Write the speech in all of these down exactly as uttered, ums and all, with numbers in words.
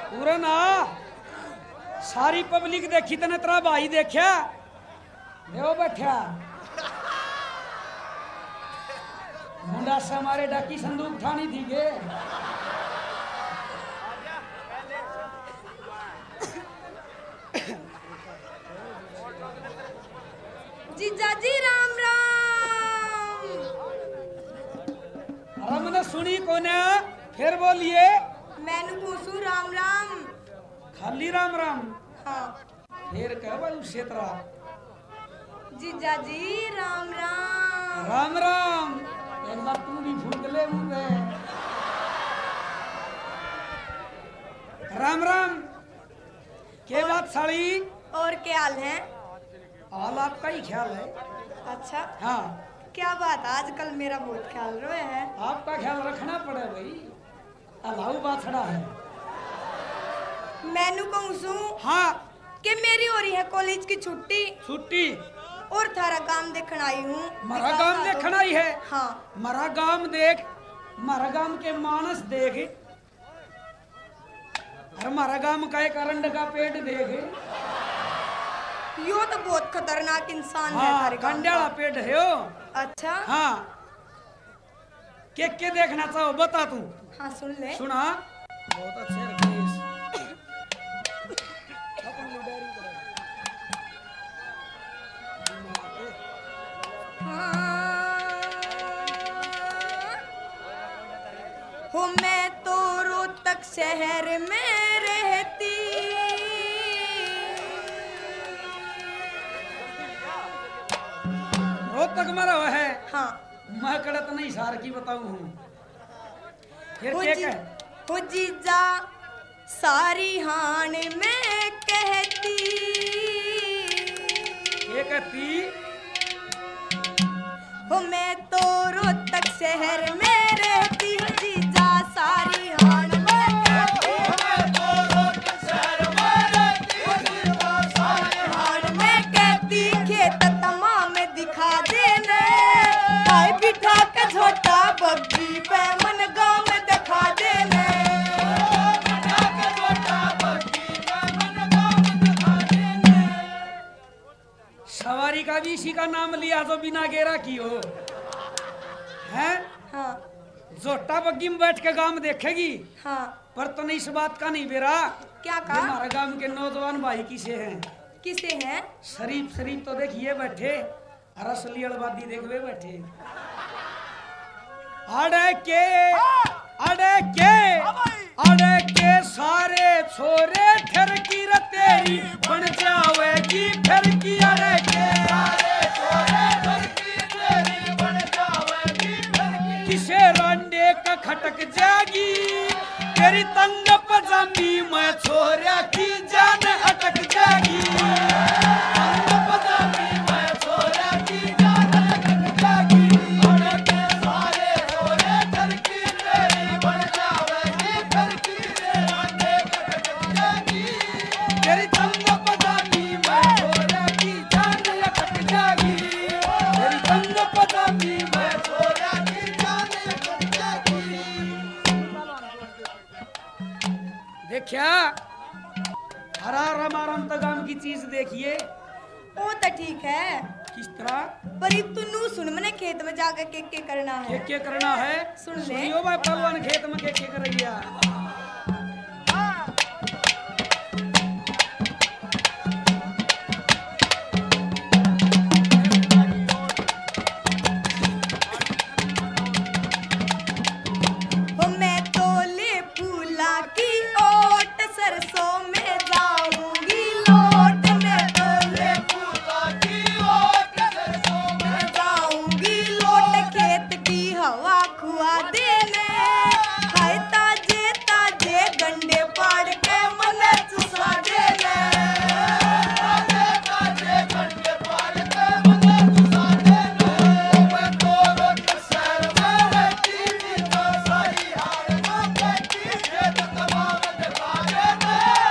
पूरा ना सारी पब्लिक देखी तने तेरा भाई देखा वो बैठा मुंडा से हमारे डाकी संदूक ठानी थी गे जीजा जी राम राम। हमने सुनी कोने फिर बोलिए। मैंने पूछू राम राम। खाली राम राम। हाँ फिर कह भाई क्षेत्रा जीजा जी राम राम। राम राम। एक बार तू भी फूट ले मुंह पे। राम राम। के बात साड़ी और क्या हाल है? हाल आपका ही ख्याल है। अच्छा हाँ क्या बात, आजकल मेरा बहुत ख्याल रहे है। आपका ख्याल रखना पड़े भाई, अलाऊ बाथड़ा है। मैनू कहूँ सू हाँ कि मेरी हो रही है कॉलेज की छुट्टी छुट्टी और थारा काम देखने आई हूँ। मरा गांव देखना ही है। हाँ मरा गांव देख, मरा गांव के मानस देख, अरे मरा गांव का एक अरंड का पेट देख। यो तो बहुत खतरनाक इंसान है हाँ थारे गाँव कंडाला का। पेट है वो। अच्छा हाँ के के देखना चाहो बता तू। हाँ सुन ले। सुना बहुत अच्छे रखेश। हो मैं तो रोहतक शहर में रहती, रोहतक मरा हुआ है। हाँ मैं कड़त नहीं सार की बताऊं हूँ। फिर हो के जी, कह हो जीजा सारी हान में कहती, के कहती हो मैं तो रोहतक शहर में रहती हूँ जीजा सारी हान में कहती, मैं तो रोहतक शहर में रहती हूँ जीजा सारी हान में कहती, खेत तमाम दिखा देने भाई बिठा के छोटा बग्गी पे मन गाँव में दिखा देने, बिठा के छोटा बग्गी पे मन गाँव में दिखा देने। सवारी का भी इसी का नाम लिया तो बिना गेरा की हो हैं। हाँ जोटा बग्गी में बैठ के गांव देखेगी हाँ पर तो नहीं इस बात का नहीं बेरा। क्या कहा? हमारे गांव के नौजवान भाई किसे हैं? किसे हैं? शरीफ शरीफ तो देखिए बैठे, रसली अड़बादी देखवे बैठे। अड़े के अड़े के अड़े के सारे छोरे फिर की रे तेरी बन जावेगी फिर की। अड़े के सारे छोरे फिर की तेरी बन जावेगी फिर की। किसे रांडे का खटक जागी तेरी तंग पजामी में छोरा की जान अटक जागी। तंग पजामी में छोरा की जान अटक जागी। अड़े के सारे छोरे फिर की तेरी बन जावेगी फिर की। रांडे का खटक जागी तेरी तंग पजामी में छोरा की जान अटक जागी। तेरी तंग पजामी में छोरा की जान अटक जागी। देखिया हरा रमारम तगाम की चीज देखिए वो तो ठीक है किस तरह पर ये तू नू सुन मने खेत में जाकर के के करना के है। के करना है। सुन ले। सुनियो भाई पहलवान खेत में के के करैया। हो मैं तो ले फूला की ओट सरसों में जाऊंगी लोट, मैं तो ले फूला की ओट सरसों में जाऊंगी लोट, खेत की हवा खुआ देने हाय ताजे ताजे गंडे पाड़ के मन चुसा देने, ताजे ताजे गंडे पाड़ के मन चुसा देने। मैं तो रोट शहर में रहती हूँ तो सारी हार में कहती खेत तमाम दिखा देने,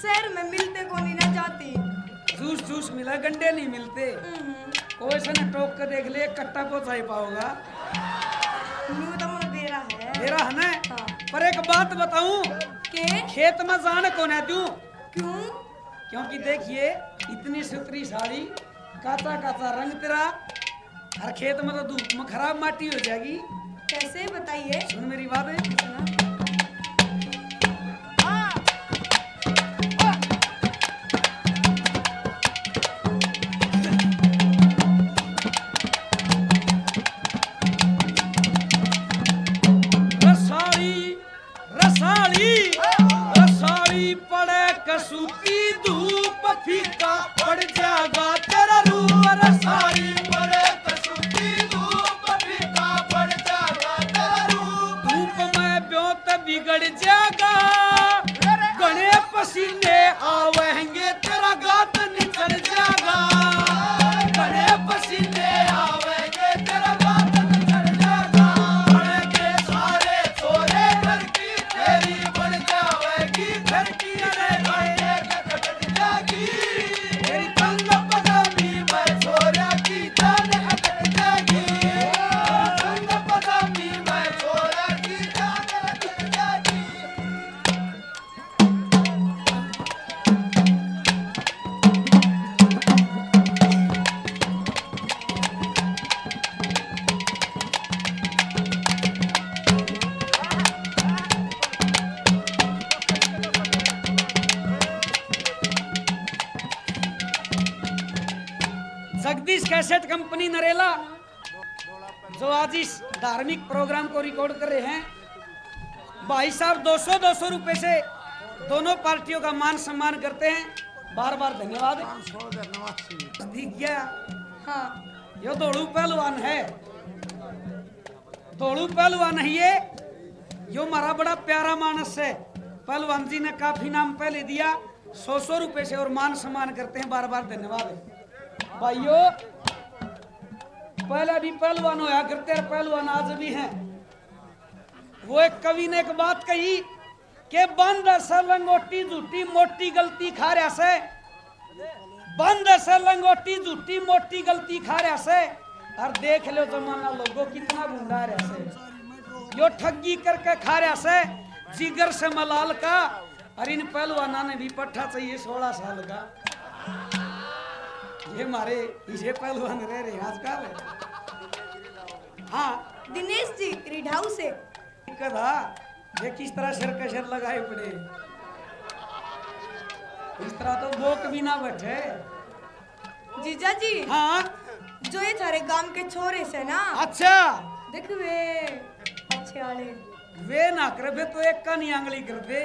शहर में मिलते को नहीं ना जाती। जूस जूस मिला, गंडे नहीं मिलते। कोई से न टोक कर देख ले, कट्टा पहुंचा पाओगा। न्यू तो मुझे दे रहा है। दे रहा है ना? हाँ। पर एक बात बताऊं, के खेत में जान को ना दूं। क्यों? क्योंकि देखिए इतनी सुथरी साड़ी, काचा काचा रंग तेरा, हर खेत में तो धूप में खराब माटी हो जाएगी। कैसे बताइए? सुन मेरी बात है। रसाली रसाली रसाली पड़े कसूती धूप, फीका पड़ जाएगा तेरा रूप। रसाली पड़े कसूती धूप, फीका पड़ जाएगा तेरा रूप। धूप में ब्योत बिगड़ जाएगा, गणे पसीने आवेंगे, तेरा गात निचर जाएगा। गणे पसीने आवेंगे, तेरा गात निचर जाएगा। बड़े के सारे छोरे घर की तेरी बन जाएगी घर की। अरे बड़े के कट जाएगी तेरी तंग पजामी में, छोरा की जान अटक जाएगी। तंग पजामी में, छोरा की जान अटक जाएगी। जगदीश कैसेट कंपनी नरेला जो आज इस धार्मिक प्रोग्राम को रिकॉर्ड कर रहे हैं, भाई साहब दो सौ दो सौ रुपए से दोनों पार्टियों का मान सम्मान करते हैं। बार बार धन्यवाद। दिख गया? हाँ। यो दौड़ू पहलवान है, दौड़ू पहलवान है ये। यो हमारा बड़ा प्यारा मानस है। पहलवान जी ने काफी नाम पहले दिया, सौ सौ रुपए से और मान सम्मान करते हैं। बार बार धन्यवाद भाइयों। पहले भी पहलवान होया करते हैं, पहलवान आज भी हैं। वो एक कवि ने एक बात कही कि बंद से लंगोटी झूठी, मोटी गलती खा रहा से। बंद से लंगोटी झूठी, मोटी गलती खा रहा से। और देख लो जमाना लोगों कितना गुंडा रहा से, यो ठगी करके खा रहा से जिगर से मलाल का। और इन पहलवाना ने भी पट्टा चाहिए सोलह साल का। ये मारे इसे पहलवान रह रहे आजकल। हाँ दिनेश जी रिढाऊ से दिक्कत है, ये किस तरह सिर का सिर लगाए पड़े, इस तरह तो बोक भी ना बैठे। जीजा जी। हाँ जो ये थारे गांव के छोरे से ना। अच्छा देख वे अच्छे वाले वे ना करे वे तो एक का नहीं आंगली कर दे।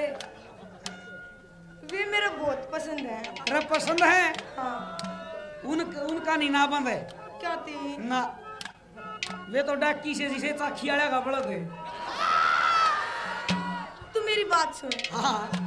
वे मेरा बहुत पसंद है। अरे पसंद है? हाँ। उन उनका नहीं ना बंद है। क्या थी? ना वे तो डाकी से जिसे चाखी आया का बड़ा थे। तू मेरी बात सुन। हाँ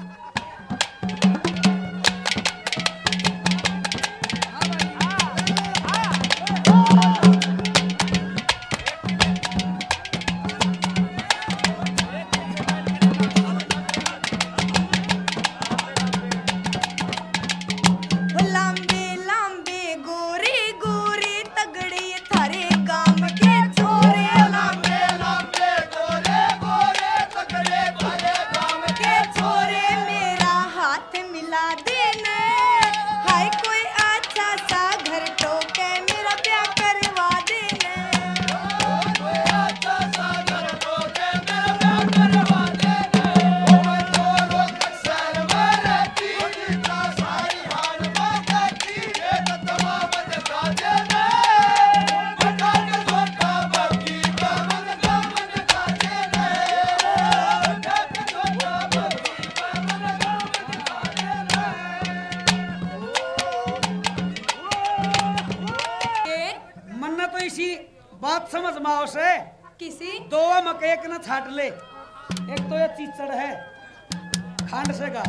बात समझ माओ से किसी दो मक एक न छाट ले। एक तो ये चीचड़ है खांड से का।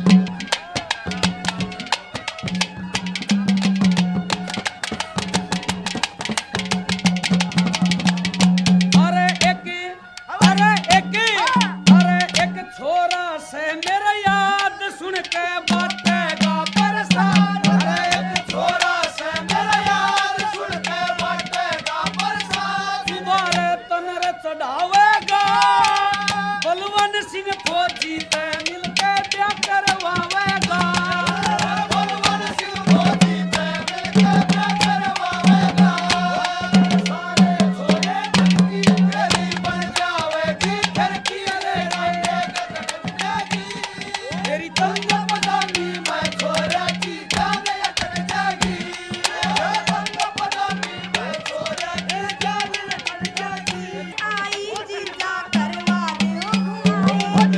अरे एक अरे एक अरे एक छोरा से मेरा याद सुन के बात बलवन सिंह फौजी ते मिलके ब्याह करवावेगा बलवन सिंह फौजी ते मिलके ब्याह करवावेगा सारे छोरे ठरकी तेरी बन जावेगी ठरकी अरे रांडे कटक जाएगी तेरी तंग पदामी मैं छोरे की जान अटक जाएगी तंग पदामी मैं छोरे की जान अटक जाएगी आई जीजा करवा दो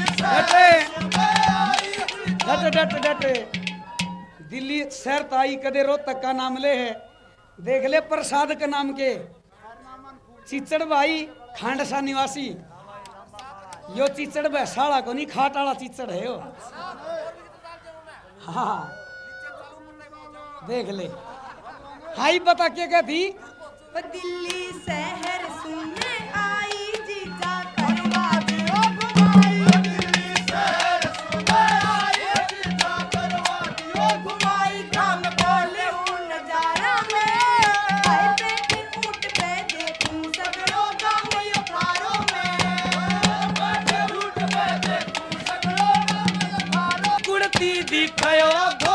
डट डट डट दिल्ली शहर ताई कदे रोहतक का नाम ले है देख ले प्रसाद के नाम के चिचड़ भाई खांडसा निवासी यो चिचड़ भैसाड़ा को नहीं खाट वाला चिचड़ है यो हाँ देख ले हाई बता क्या क्या थी वो दिल्ली शहर सुनने आई जीजा करवा दो घुमाई दिल्ली शहर सुनने आई जीजा करवा दो घुमाई काम बोले हूँ नजारा में आए बेटी ऊँट पे देखूं सगड़ों गाँव यो थारों में बैठे ऊँट पे देखूं सगड़ों गाँव यो थारों कुड़ती दिखायो